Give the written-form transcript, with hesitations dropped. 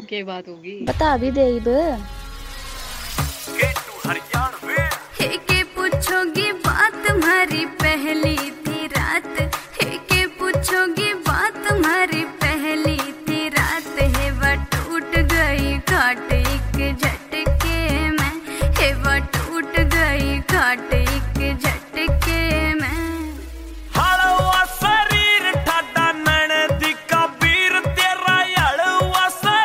क्या बात होगी? बता भी दे इब। के तू हरियाणवी के पूछोगी